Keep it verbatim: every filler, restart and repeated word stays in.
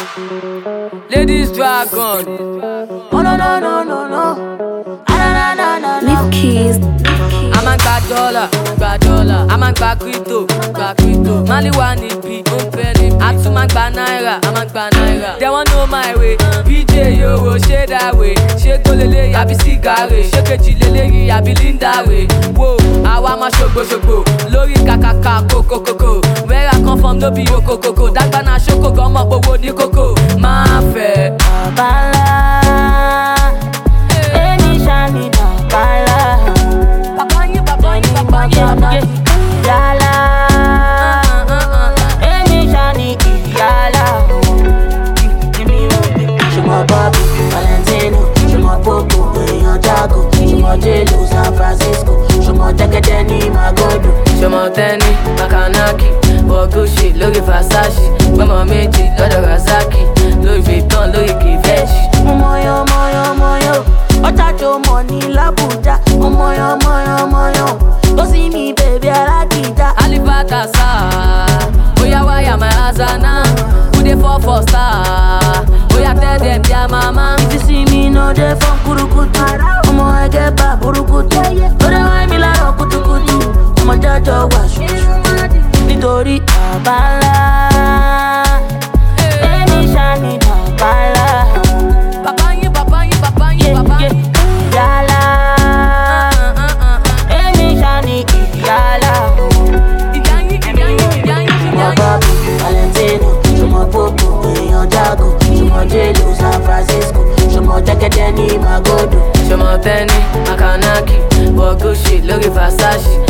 Ladies Dragon. Oh no no no no no. Ah, na, na, na, na. Leave keys. I'm a gba dollar, gba dollar. I'm a gba crypto, gba crypto. Mali wa ni bi, o fẹ́ ni bi. A tún ma gba naira, I'm a gba naira. They want know my way. P J Yoro, ṣe that way. Ṣé Golele, àbí Sigare. Ṣé Kejì lélẹ́yìn, àbí Linda way. Whoa, àwa ma ṣogbo ṣogbo. Lórí kàkàkà kókó kókó. Where I come from no be oko koko. Dàgbà na ṣoko gan mọ̀ gbowó ní kókó. Máa fẹ́. Bala, any shiny bala. Papa yín, papa yín, papa yín, papa yín. Yala, any shiny yala. She my Bobby, Valentino. She my Poco, Leon Jago. She my J-Lo, San Francisco. She my Tekadeni, Magodo. She my Tenny, Makanaki. Bogushi, Louis Versace. Mama Meji, Lord Razaki. Louis Vuitton, Louis Givenchy. Moyo, moyo, moyo. Otacho money, Labuja. Moyo, moyo, moyo. Go see me, baby, I like it. Alibata sa. Oya waya my Azana. Who dey fall for star? Oya tell them their mama. If you see me, no dey from Kurukutu. Omo I get back Burukutu. No dey why me like Kutukutu. Omo jajo wa shushu. Nítorí Abala. Any shiny Abala. Papa yín, papa yín, papa yín, papa yín. Yala. Any shiny Yala. Ìyá yín, ìyá yín, ìyá yín, She ìyá my yín. Bobby, Valentino. She my Poco, Leon Jago. She my J-Lo, San Francisco. She my Tekadeni, Magodo. She my Tenny, Makanaki. Bogushi, Louis Versace.